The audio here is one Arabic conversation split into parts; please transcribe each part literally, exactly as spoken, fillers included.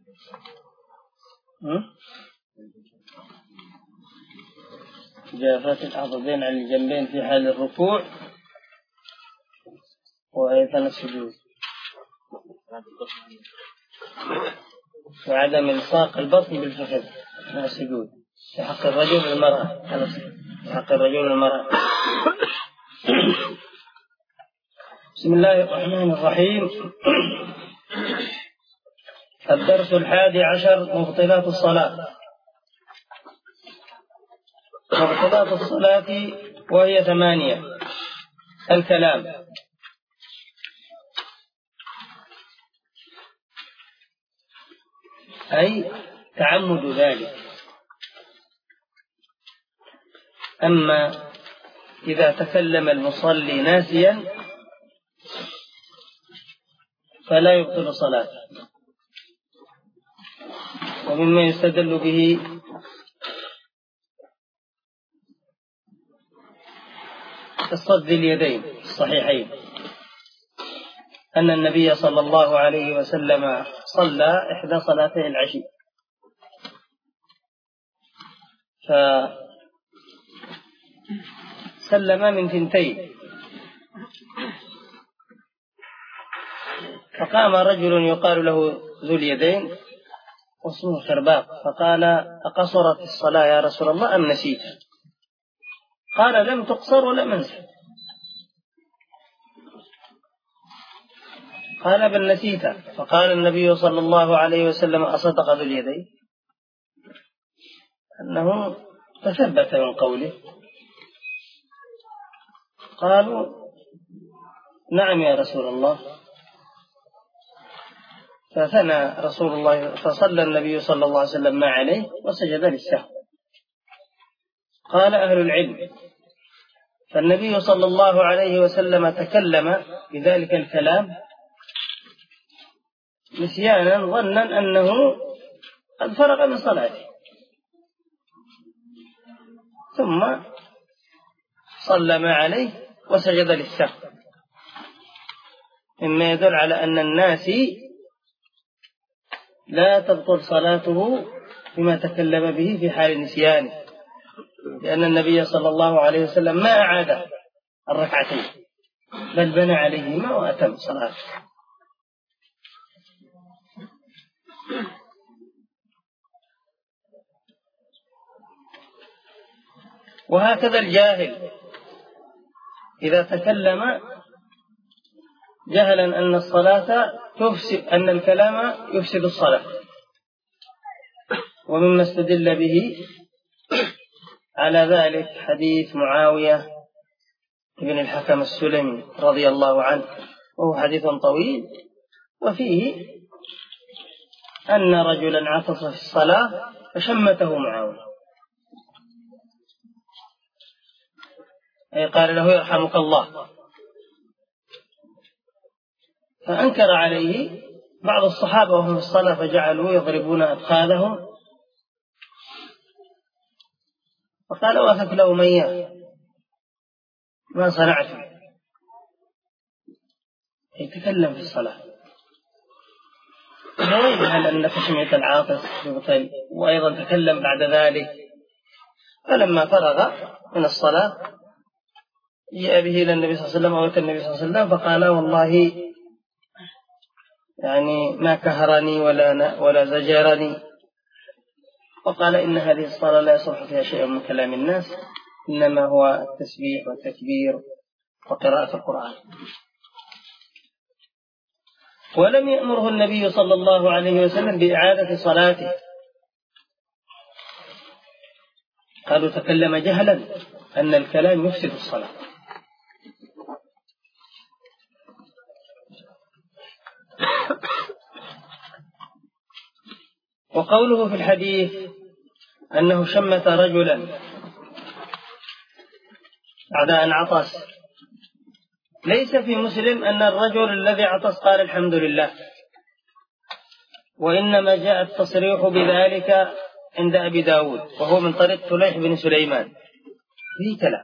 جافات العضدين على الجنبين في حال الركوع وأيضا السجود، وعدم إلصاق البطن بالفخذ مع السجود في حق الرجل والمرأة، في حق الرجل والمرأة. بسم الله الرحمن الرحيم. الدرس الحادي عشر: مبطلات الصلاة. مبطلات الصلاة وهي ثمانية: الكلام، أي تعمد ذلك. أما إذا تكلم المصلي ناسيا فلا يبطل صلاته. ومما يستدل به قصة ذي اليدين الصحيحين أن النبي صلى الله عليه وسلم صلى إحدى صلاتي العشي، فسلم من ثنتين، فقام رجل يقال له ذو اليدين واسمه خرباق، فقال: أقصرت الصلاة يا رسول الله أم نسيت؟ قال: لم تقصر ولم أنسى. قال: بل نسيت. فقال النبي صلى الله عليه وسلم: أصدق ذو اليدين؟ أنه تثبت من قوله. قالوا: نعم يا رسول الله. فثنى رسول الله، فصلى النبي صلى الله عليه وسلم ما عليه وسجد للسهو. قال أهل العلم: فالنبي صلى الله عليه وسلم تكلم بذلك الكلام نسيانا ظنا أنه قد فرغ من صلاته، ثم صلى ما عليه وسجد للسهو، مما يدل على أن الناسي لا تبطل صلاته بما تكلم به في حال نسيانه، لأن النبي صلى الله عليه وسلم ما أعاد الركعتين بل بنى عليهما وأتم صلاته. وهكذا الجاهل إذا تكلم جهلا أن الصلاة تفسد، أن الكلام يفسد الصلاة. ومما استدل به على ذلك حديث معاوية بن الحكم السلمي رضي الله عنه، وهو حديث طويل، وفيه أن رجلا عطس في الصلاة فشمته معاوية، أي قال له: يرحمك الله. فأنكر عليه بعض الصحابة وهم في الصلاة، فجعلوا يضربون أفخاذهم، فقال: وافك له مياه ما صنعت. يتكلم في الصلاة، هل أنك سمعت العاطس يبطل؟ وأيضا تكلم بعد ذلك. فلما فرغ من الصلاة جاء به إلى النبي صلى الله عليه وسلم، أو النبي صلى الله عليه وسلم، فقال: والله يعني ما كهرني ولا ولا زجرني. وقال: إن هذه الصلاة لا يصح فيها شيء من كلام الناس، إنما هو التسبيح والتكبير وقراءة القرآن. ولم يأمره النبي صلى الله عليه وسلم بإعادة صلاته. قالوا: تكلم جهلا أن الكلام يفسد الصلاة. وقوله في الحديث أنه شمت رجلا بعد أن عطس، ليس في مسلم أن الرجل الذي عطس قال الحمد لله، وإنما جاء التصريح بذلك عند أبي داود، وهو من طريق فليح بن سليمان فيه كلام.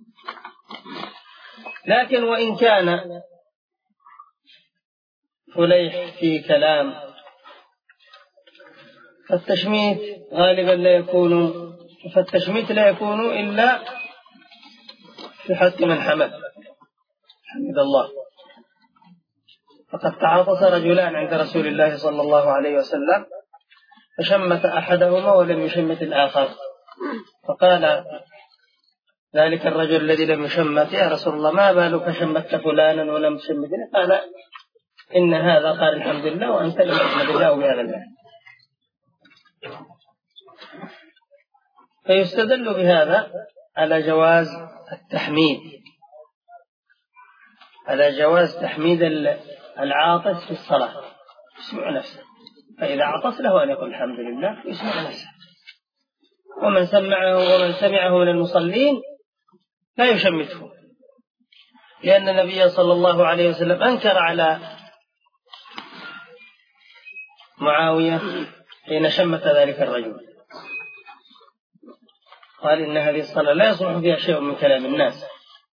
لكن وإن كان فليح فيه كلام فالتشميت غالبا لا يكون فالتشميت لا يكون إلا في حق من حمد حمد الله. فقد تعاطس رجلان عند رسول الله صلى الله عليه وسلم فشمت أحدهما ولم يشمت الآخر، فقال ذلك الرجل الذي لم يشمت: يا رسول الله ما بالك شمت فلانا ولم تشمتني؟ قال: إن هذا قال الحمد لله وأنت لم تحمد الله بهذا المعنى. فيستدل بهذا على جواز التحميد، على جواز تحميد العاطس في الصلاة، يسمع نفسه، فإذا عطس له أن يقول الحمد لله يسمع نفسه. ومن سمعه ومن سمعه من المصلين لا يشمته، لأن النبي صلى الله عليه وسلم أنكر على معاوية حين شمت ذلك الرجل، قال: إن هذه الصلاة لا يصلح فيها شيء من كلام الناس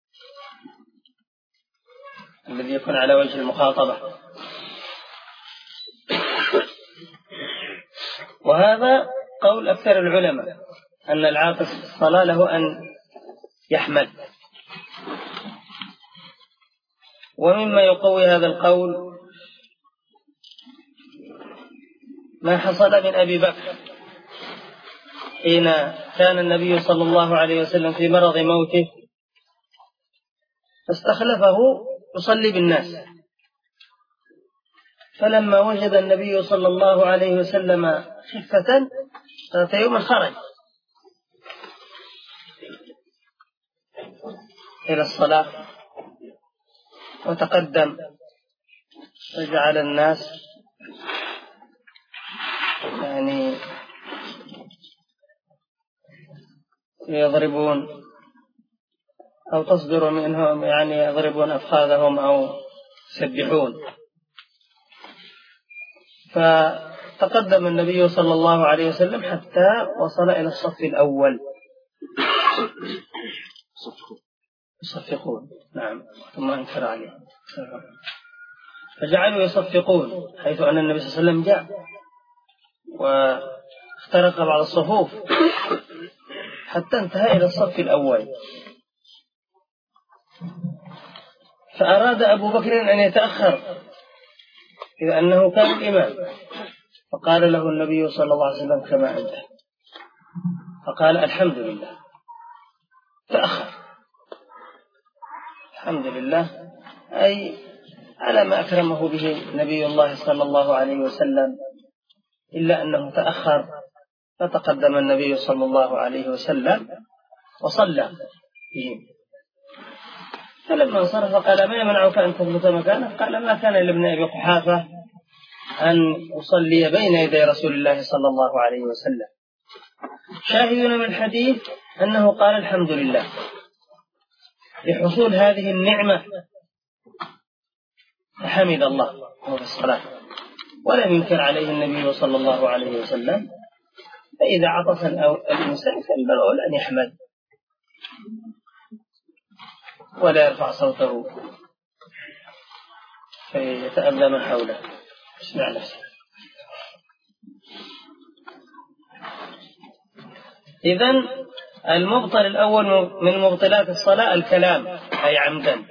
الذي يكون على وجه المخاطبة. وهذا قول أكثر العلماء أن العاطس في الصلاة له أن يحمد. ومما يقوي هذا القول ما حصل من أبي بكر حين كان النبي صلى الله عليه وسلم في مرض موته، فاستخلفه يصلي بالناس، فلما وجد النبي صلى الله عليه وسلم خفة ذات يوم خرج إلى الصلاة وتقدم وجعل الناس يعني يضربون أو تصدر منهم، يعني يضربون أفخاذهم أو يسبحون. فتقدم النبي صلى الله عليه وسلم حتى وصل إلى الصف الأول يصفقون، نعم، ثم أنكر عليه، فجعلوا يصفقون، حيث أن النبي صلى الله عليه وسلم جاء واخترق بعض الصفوف حتى انتهى إلى الصف الأول. فأراد أبو بكر أن يتأخر إذ أنه كان الإمام، فقال له النبي صلى الله عليه وسلم: كما أنت. فقال: الحمد لله، تأخر، الحمد لله، أي على ما أكرمه به نبي الله صلى الله عليه وسلم، إلا أنه تأخر. فتقدم النبي صلى الله عليه وسلم وصلى بهم، فلما انصرف قال: ما يمنعك أن تثبت مكانك؟ قال: ما كان لابن أبي قحافة أن يصلي بين يدي رسول الله صلى الله عليه وسلم. شاهدنا من الحديث أنه قال: الحمد لله، لحصول هذه النعمة، فحمد الله وهو في الصلاة، ولم ينكر عليه النبي صلى الله عليه وسلم. فإذا عطس الإنسان فالبرء أن يحمد ولا يرفع صوته فيتأذى من حوله، اسمع نفسه. إذن المبطل الأول من مبطلات الصلاة الكلام، أي عمدا.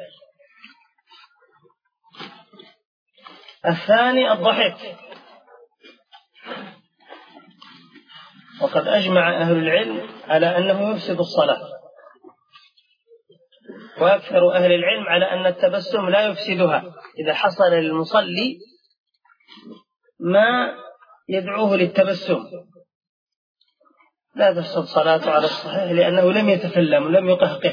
الثاني الضحك، وقد أجمع أهل العلم على أنه يفسد الصلاة، وأكثر أهل العلم على أن التبسم لا يفسدها إذا حصل للمصلي ما يدعوه للتبسم لا تفسد صلاته على الصحيح، لأنه لم يتكلم ولم يقهقه.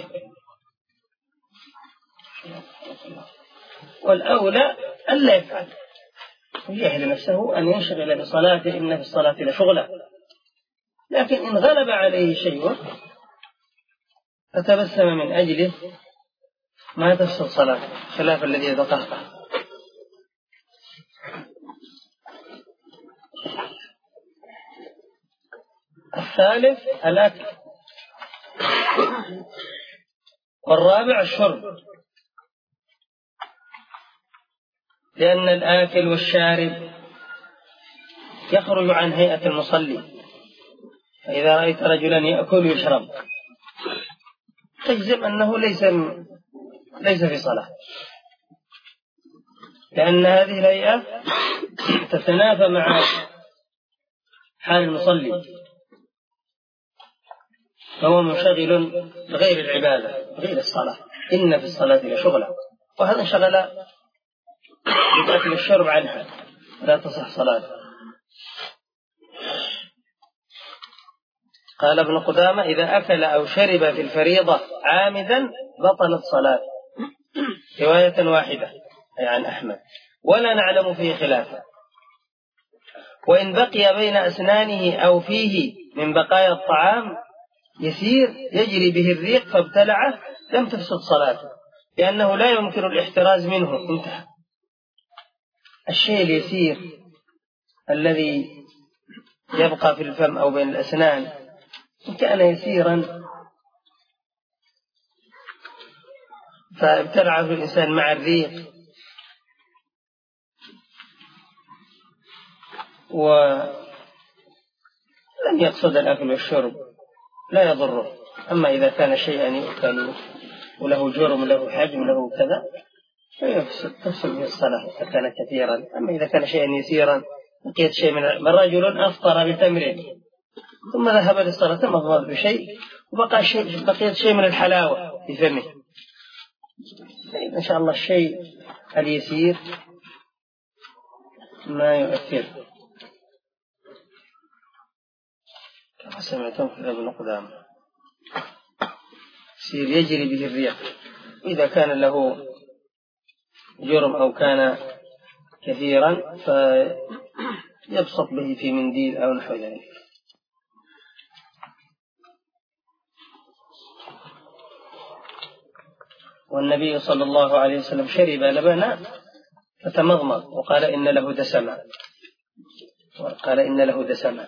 والأولى ألا يفعل، يجهل نفسه أن ينشغل بصلاته، إن في الصلاة لشغلة. لكن إن غلب عليه شيء فتبسم من أجله ما تفسد صلاته، خلاف الذي يتقهقه. الثالث الأكل، والرابع الشرب، لأن الآكل والشارب يخرج عن هيئة المصلي. فإذا رأيت رجلا يأكل ويشرب تجزم أنه ليس ليس في صلاة، لأن هذه الهيئة تتنافى مع حال المصلي، فهو منشغل بغير العبادة غير الصلاة. إن في الصلاة لشغلا، وهذا انشغل بالأكل الشرب عنها لا تصح صلاته. قال ابن قدامة: إذا أكل أو شرب في الفريضة عامدا بطلت صلاته، رواية واحدة أي عن أحمد، ولا نعلم فيه خلافا. وإن بقي بين أسنانه أو فيه من بقايا الطعام يسير يجري به الريق فابتلعه لم تفسد صلاته، لأنه لا يمكن الاحتراز منه. انتهى. الشيء اليسير الذي يبقى في الفم أو بين الأسنان إن كان يسيرا فابتلعه الإنسان مع الريق ولم يقصد الأكل والشرب لا يضره. أما إذا كان شيئا يؤكل وله جرم له حجم له كذا تفسد به الصلاة إذا كان كثيرا. أما إذا كان شيئا يسيرا بقيت شيء من رجل أفطر بتمر ثم ذهب للصلاة مضمض بشيء وبقى شيء بقيت شيء من الحلاوة في فمه، إن شاء الله الشيء اليسير ما يؤثر. كما سمعتم في ابن قدامة يسير يجري به الريق، إذا كان له جرم أو كان كثيرا فيبسط به في منديل أو نحو ذلك. والنبي صلى الله عليه وسلم شرب لبنا فتمضمض وقال إن له دسما، وقال إن له دسما،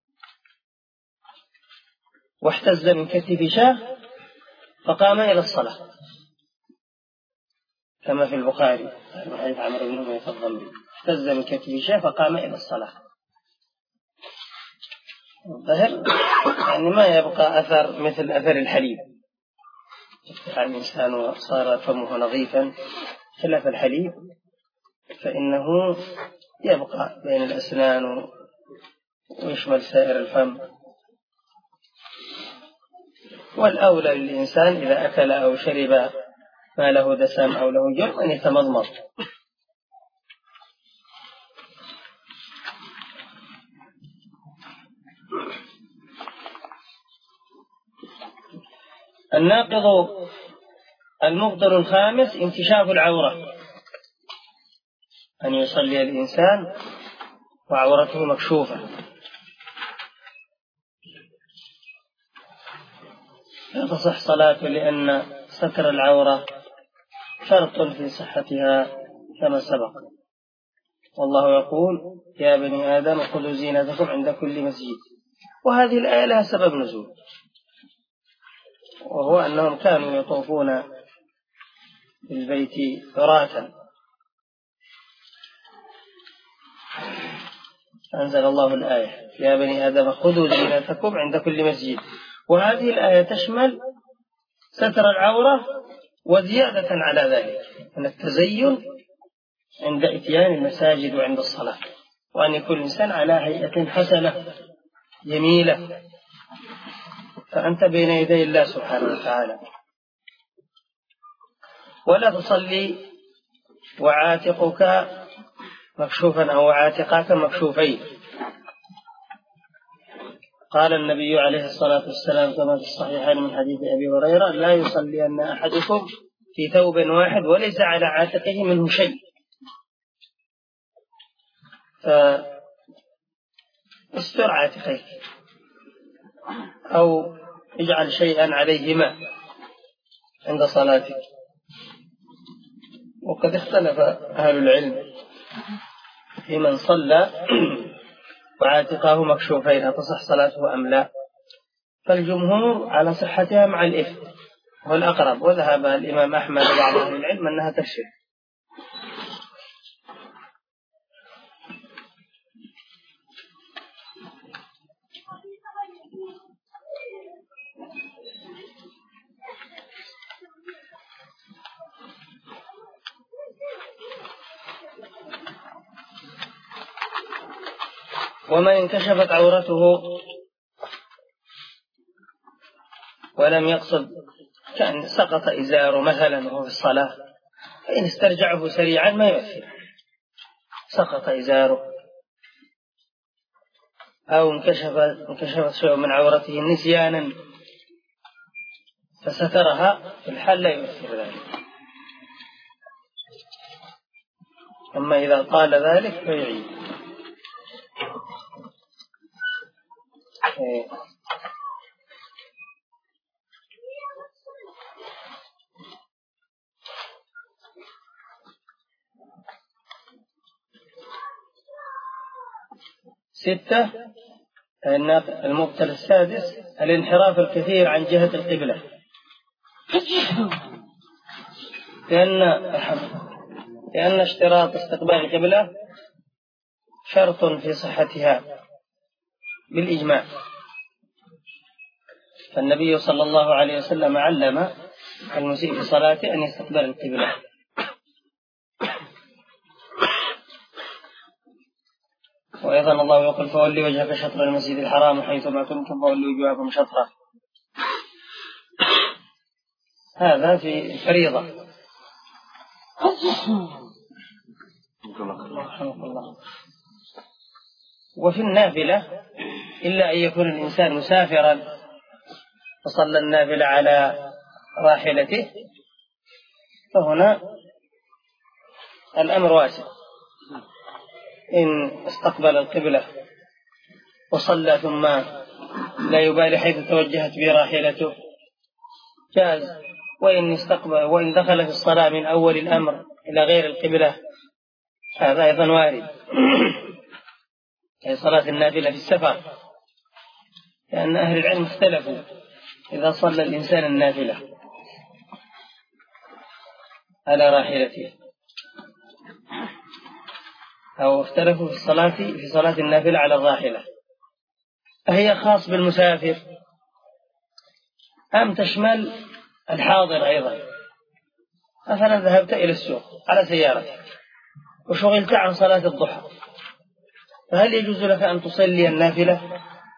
واحتز من كتف شاه فقام إلى الصلاة كما في البخاري حديث عمرو بن أمية الضمري، احتز من كتف شاه فقام إلى الصلاة. الظاهر يعني ما يبقى أثر مثل أثر الحليب، الإنسان وصار فمه نظيفا، خلاف الحليب فإنه يبقى بين الأسنان ويشمل سائر الفم. والأولى للإنسان إذا أكل أو شرب ما له دسم أو له جرم أن يتمضمض. الناقض المبطل الخامس انكشاف العورة، أن يصلي الإنسان وعورته مكشوفة، لا تصح صلاته لأن ستر العورة شرط في صحتها كما سبق. والله يقول: يا بني آدم خذوا زينتكم عند كل مسجد. وهذه الآية لها سبب نزول، وهو أنهم كانوا يطوفون بالبيت عراة، أنزل الله الآية: يا بني آدم خذوا زينتكم عند كل مسجد. وهذه الآية تشمل ستر العورة وزيادة على ذلك من التزين عند إتيان المساجد وعند الصلاة، وأن يكون الإنسان على هيئة حسنة جميلة، فأنت بين يدي الله سبحانه وتعالى. ولا تصلي وعاتقك مكشوفا أو عاتقاك مكشوفين. قال النبي عليه الصلاة والسلام كما في الصحيحين من حديث أبي هريرة: لا يصلي أن أحدكم في ثوب واحد وليس على عاتقه منه شيء. فاستر عاتقيك أو اجعل شيئا عليهما عند صلاتك. وقد اختلف أهل العلم في من صلى وعاتقاه مكشوفين هتصح صلاته أم لا، فالجمهور على صحتها مع الإثم هو الأقرب، وذهب الإمام أحمد وبعض أهل العلم أنها تفسد. ومن انكشفت عورته ولم يقصد، كان سقط إزاره مثلا وهو في الصلاة، فإن استرجعه سريعا ما يؤثر. سقط إزاره أو انكشف انكشفت شيء من عورته نسيانا فسترها، في الحال لا يؤثر ذلك. أما إذا طال ذلك فيعيد. ستة، المبتلى السادس الانحراف الكثير عن جهة القبلة، لأن لأن اشتراط استقبال القبلة شرط في صحتها بالإجماع، فالنبي صلى الله عليه وسلم علم المسيء في صلاته أن يستقبل القبلة. وأيضا الله يقول فولي وجهك شطر المسجد الحرام حيثما كنتم فولوا وجوهكم شطره، هذا في الفريضة. وفي النافلة إلا أن يكون الإنسان مسافرا فصلى النافلة على راحلته، فهنا الأمر واسع. إن استقبل القبلة وصلى ثم لا يبالي حيث توجهت به راحلته جاز، وإن استقبل وإن دخل في الصلاة من أول الأمر إلى غير القبلة هذا أيضا وارد. هي صلاة النافلة في السفر، لأن أهل العلم اختلفوا إذا صلى الإنسان النافلة على راحلته، أو اختلفوا في الصلاة في صلاة النافلة على الراحلة، أهي خاص بالمسافر أم تشمل الحاضر أيضا؟ مثلا ذهبت إلى السوق على سيارتك وشغلت عن صلاة الضحى، فهل يجوز لك أن تصلي النافلة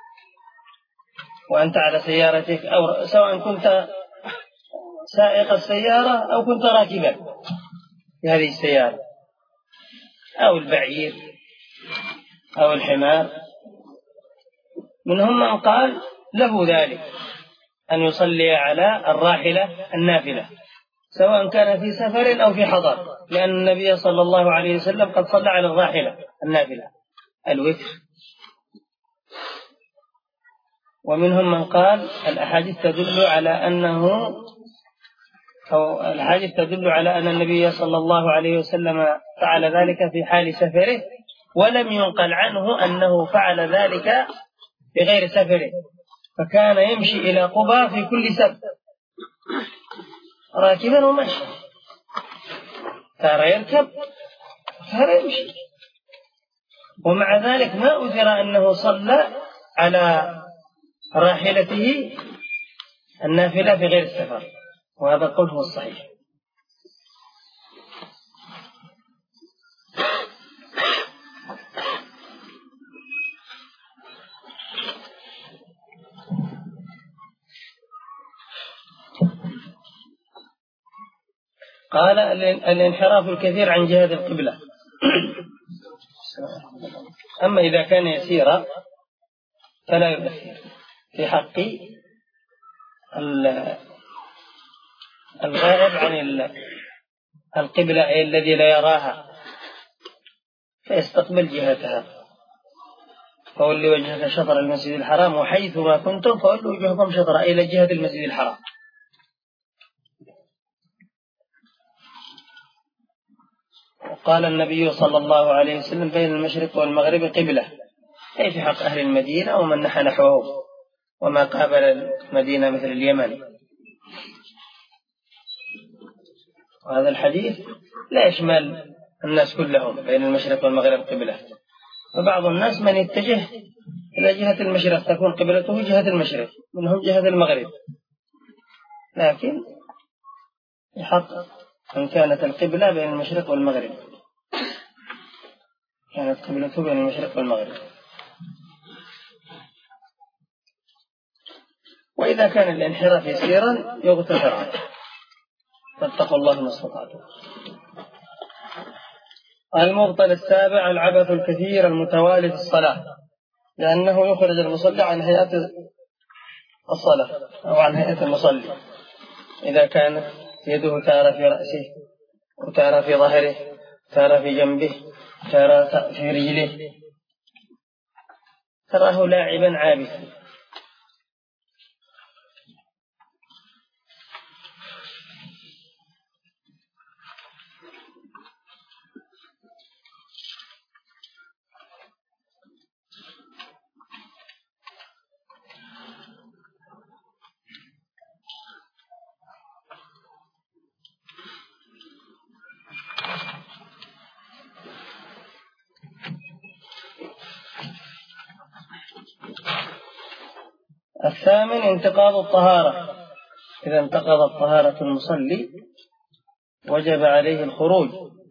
وأنت على سيارتك، أو سواء كنت سائق السيارة أو كنت راكبا في هذه السيارة أو البعير أو الحمار؟ منهم من قال له ذلك أن يصلي على الراحلة النافلة سواء كان في سفر أو في حضر، لأن النبي صلى الله عليه وسلم قد صلى على الراحلة النافلة الوتر. ومنهم من قال الأحاديث تدل على أنه أو الحديث تدل على أن النبي صلى الله عليه وسلم فعل ذلك في حال سفره، ولم ينقل عنه أنه فعل ذلك في غير سفره، فكان يمشي إلى قباء في كل سبت راكبا ومشي، ترى يركب ترى يمشي، ومع ذلك ما أثر أنه صلى على راحلته النافلة في غير السفر، وهذا القول هو الصحيح. قال الانحراف الكثير عن جهة القبلة. أما إذا كان يسيرا فلا يؤثر في حق الغائب عن القبلة أي الذي لا يراها، فيستقبل جهتها. فولي وجهك شطر المسجد الحرام وحيث ما كنتم فولوا وجهكم شطر إلى جهة المسجد الحرام. وقال النبي صلى الله عليه وسلم بين المشرق والمغرب قبلة، أي في حق أهل المدينة ومن نحى نحوه وما قابل المدينة مثل اليمن. وهذا الحديث لا يشمل الناس كلهم بين المشرق والمغرب قبلة، فبعض الناس من يتجه إلى جهة المشرق تكون قبلته جهة المشرق، منهم جهة المغرب، لكن يحق أن كانت القبلة بين المشرق والمغرب، كانت قبلته بين المشرق والمغرب. وإذا كان الانحراف يسيرا يغتفر عنه. فاتقوا الله ما استطعتم. المبطل السابع العبث الكثير المتوالي في الصلاة، لأنه يخرج المصلي عن هيئة الصلاة أو عن هيئة المصلي، إذا كانت يده تارة في رأسه وتارة في ظهره تارة في جنبه تارة في رجله، تراه لاعبا عابثا. الثامن انتقاض الطهارة. إذا انتقضت طهارة المصلي وجب عليه الخروج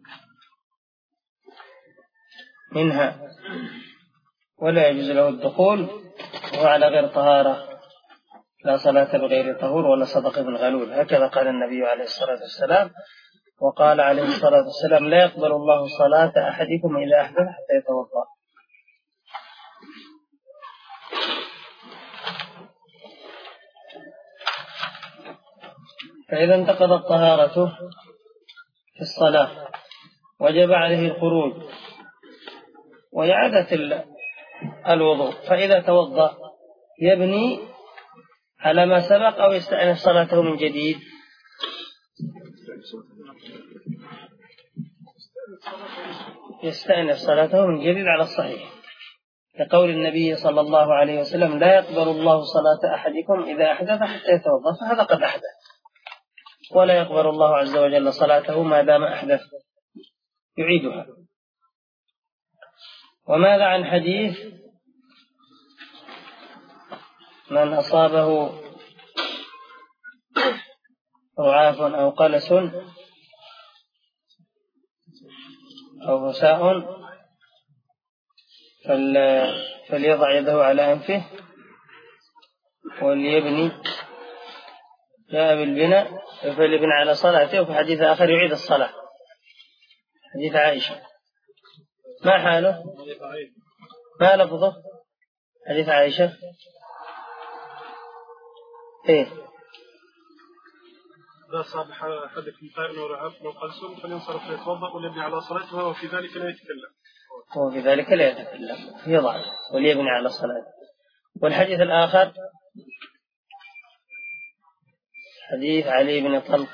منها، ولا يجوز له الدخول وعلى غير طهارة، لا صلاة بغير طهور ولا صدقة بالغلول. هكذا قال النبي عليه الصلاة والسلام. وقال عليه الصلاة والسلام: لا يقبل الله صلاة أحدكم إذا أحدث حتى يتوضأ. فإذا انتقضت طهارته في الصلاة وجب عليه الخروج وإعادة الوضوء، فإذا توضأ يبني على ما سبق أو يستأنف صلاته من جديد. يستأنف صلاته من جديد على الصحيح، لقول النبي صلى الله عليه وسلم: لا يقبل الله صلاة أحدكم إذا أحدث حتى يتوضأ، فهذا قد أحدث، ولا يقبل الله عز وجل صلاته ما دام أحدث، يعيدها. وماذا عن حديث من أصابه رعاف أو قلس أو فساء فليضع يده على أنفه وليبني، جاء بالبناء فليبني على صلاته. وفي حديث آخر يعيد الصلاة، حديث عائشة. ما حاله؟ ما لفظه؟ حديث عائشة إيه؟ إذا صاب أحدكم قائم ورعاف أو قلس فلينصرف ليتوضأ وليبني على صلاته وفي ذلك لا يتكلم. وفي ذلك لا يتكلم، يضع وليبني على الصلاة. والحديث الآخر حديث علي بن طلق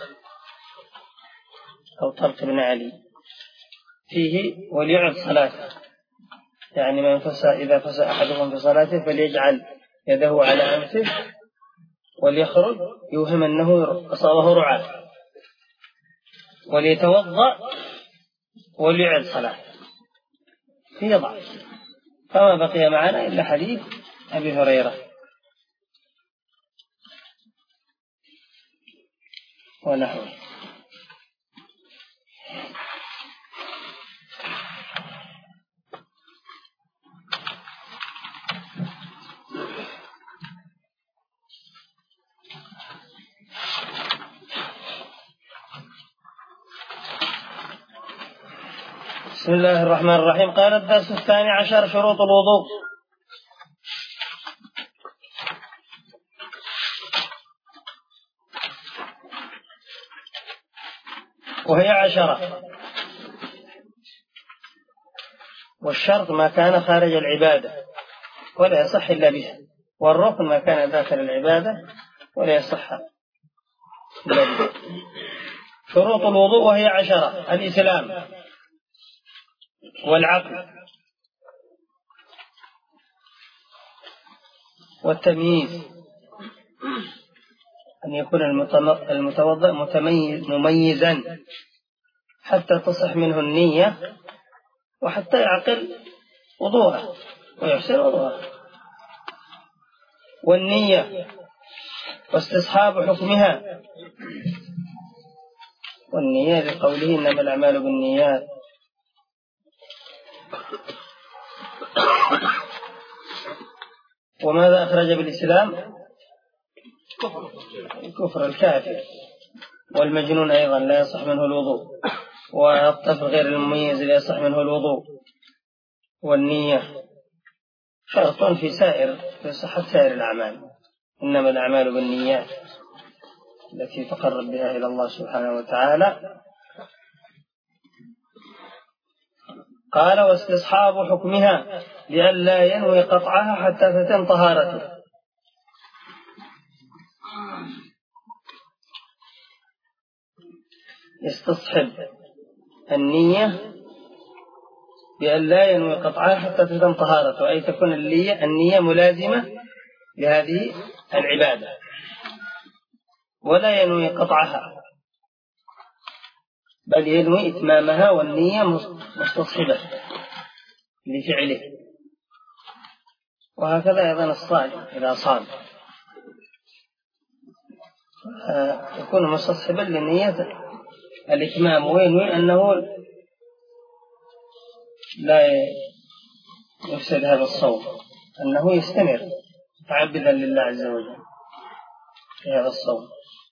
أو طلق بن علي، فيه وليعد صلاته، يعني من فسى إذا فسى أحدكم في صلاته فليجعل يده على أنفه وليخرج يوهم أنه أصابه رعاة، وليتوضأ وليعد صلاته. فيه ضعف. فما بقي معنا إلا حديث أبي هريرة ونحوه. بسم الله الرحمن الرحيم. قال الدرس الثاني عشر: شروط الوضوء. وهي عشرة، والشرط ما كان خارج العبادة ولا يصح إلا بها، والركن ما كان داخل العبادة ولا يصح إلا بها. شروط الوضوء وهي عشرة: الإسلام والعقل والتمييز، أن يكون المتوضئ متميز مميزا حتى تصح منه النية وحتى يعقل وضوءه ويحسن وضوءه، والنية واستصحاب حكمها، والنية لقوله: إنما الأعمال بالنيات. وماذا أخرج بالإسلام؟ الكفر الكافر، والمجنون أيضا لا يصح منه الوضوء، والطفل غير المميز لا يصح منه الوضوء، والنية شرط في سائر في صحة سائر الأعمال، إنما الأعمال بالنيات التي تقرب بها إلى الله سبحانه وتعالى. قال واستصحاب حكمها لئلا ينوي قطعها حتى تتم طهارته. يستصحب النية لئلا ينوي قطعها حتى تتم طهارته، أي تكون النية ملازمة لهذه العبادة، ولا ينوي قطعها بل ينوي إتمامها، والنية مستصحبة لفعله. وهكذا أيضا الصائم إذا صام يكون مستصحبا لنية الإتمام، وينوي أنه لا يفسد هذا الصوم، أنه يستمر متعبدا لله عز وجل في هذا الصوم.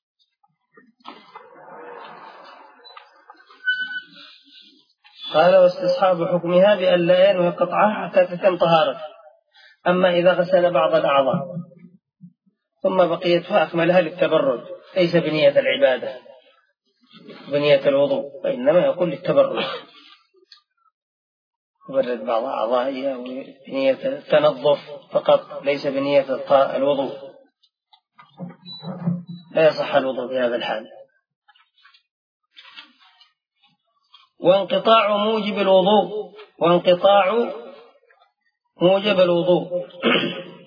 قال واستصحاب حكمها بأن لا ينوي قطعها حتى تتم طهارته. أما إذا غسل بعض الأعضاء ثم بقيتها أكملها للتبرد ليس بنية العبادة بنية الوضوء، فإنما يقول للتبرد، يبرد بعض أعضائها بنية التنظف فقط ليس بنية الوضوء، لا يصح الوضوء في هذا الحال. وانقطاع موجب الوضوء وانقطاع موجب الوضوء